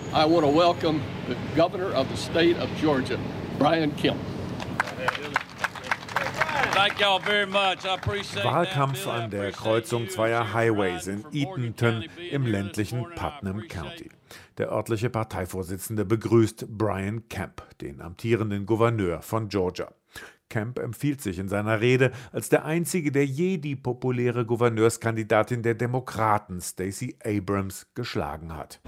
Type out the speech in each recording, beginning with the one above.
I want to welcome the governor of the state of Georgia, Brian Kemp. Wahlkampf an der Kreuzung zweier Highways in Eatonton im ländlichen Putnam County. Der örtliche Parteivorsitzende begrüßt Brian Kemp, den amtierenden Gouverneur von Georgia. Kemp empfiehlt sich in seiner Rede als der einzige, der je die populäre Gouverneurskandidatin der Demokraten, Stacey Abrams, geschlagen hat.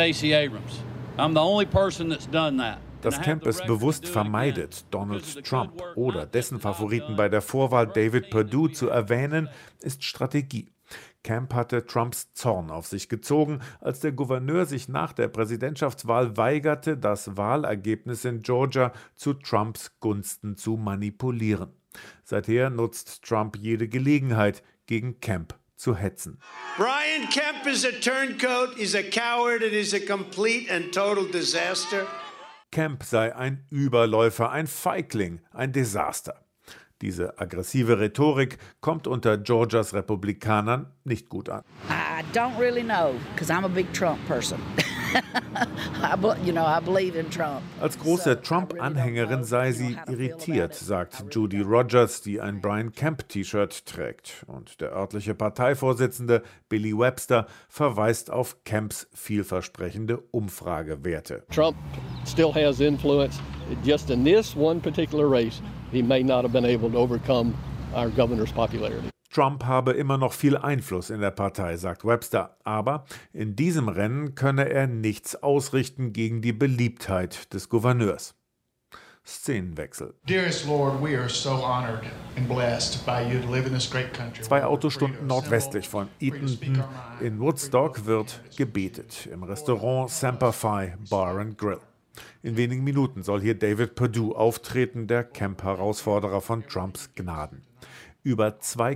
Dass Kemp es bewusst vermeidet, Donald Trump oder dessen Favoriten bei der Vorwahl David Perdue zu erwähnen, ist Strategie. Kemp hatte Trumps Zorn auf sich gezogen, als der Gouverneur sich nach der Präsidentschaftswahl weigerte, das Wahlergebnis in Georgia zu Trumps Gunsten zu manipulieren. Seither nutzt Trump jede Gelegenheit, gegen Kemp zu hetzen. Brian Kemp is a turncoat, he's a coward and he's a complete and total disaster. Kemp sei ein Überläufer, ein Feigling, ein Desaster. Diese aggressive Rhetorik kommt unter Georgias Republikanern nicht gut an. I don't really know, because I'm a big Trump person. I believe in Trump. Als große Trump-Anhängerin sei sie irritiert, sagt Judy Rogers, die ein Brian Kemp-T-Shirt trägt. Und der örtliche Parteivorsitzende Billy Webster verweist auf Kemps vielversprechende Umfragewerte. Trump still has influence. Just in this one particular race, he may not have been able to overcome our governor's popularity. Trump habe immer noch viel Einfluss in der Partei, sagt Webster. Aber in diesem Rennen könne er nichts ausrichten gegen die Beliebtheit des Gouverneurs. Szenenwechsel. Dearest Lord, we are so honored and blessed by you to live in this great country. 2 Autostunden nordwestlich von Eatonton in Woodstock wird gebetet im Restaurant Semper Fi Bar and Grill. In wenigen Minuten soll hier David Perdue auftreten, der Kemp-Herausforderer von Trumps Gnaden. Über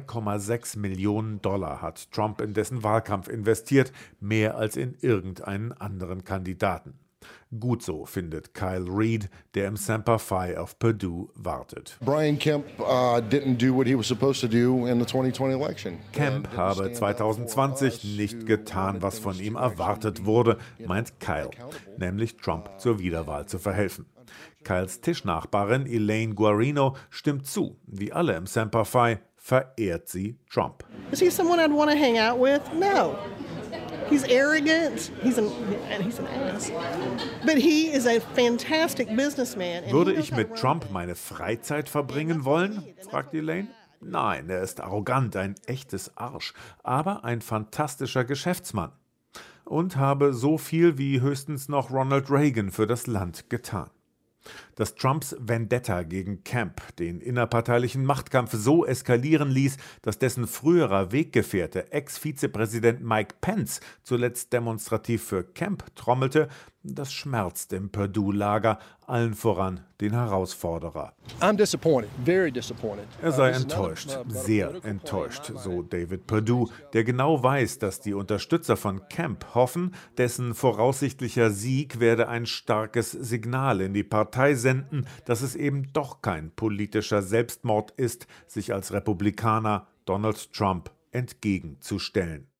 2,6 Millionen Dollar hat Trump in dessen Wahlkampf investiert, mehr als in irgendeinen anderen Kandidaten. Gut so, findet Kyle Reed, der im Semper Fi auf Perdue wartet. Brian Kemp didn't do what he was supposed to do in the 2020 election. Kemp habe 2020 nicht getan, was von ihm erwartet wurde, meint Kyle, nämlich Trump zur Wiederwahl zu verhelfen. Kyles Tischnachbarin Elaine Guarino stimmt zu. Wie alle im Semper Fi verehrt sie Trump. Is he someone I'd want to hang out with? No. He's arrogant. He's an ass. But he is a fantastic businessman. Würde ich mit Trump meine Freizeit verbringen wollen? Fragt Elaine. Nein, er ist arrogant, ein echtes Arsch, aber ein fantastischer Geschäftsmann. Und habe so viel wie höchstens noch Ronald Reagan für das Land getan. Dass Trumps Vendetta gegen Kemp den innerparteilichen Machtkampf so eskalieren ließ, dass dessen früherer Weggefährte, Ex-Vizepräsident Mike Pence, zuletzt demonstrativ für Kemp trommelte, das schmerzt im Perdue-Lager, allen voran den Herausforderer. Er sei enttäuscht, sehr enttäuscht, so David Perdue, der genau weiß, dass die Unterstützer von Kemp hoffen, dessen voraussichtlicher Sieg werde ein starkes Signal in die Partei senden, dass es eben doch kein politischer Selbstmord ist, sich als Republikaner Donald Trump entgegenzustellen.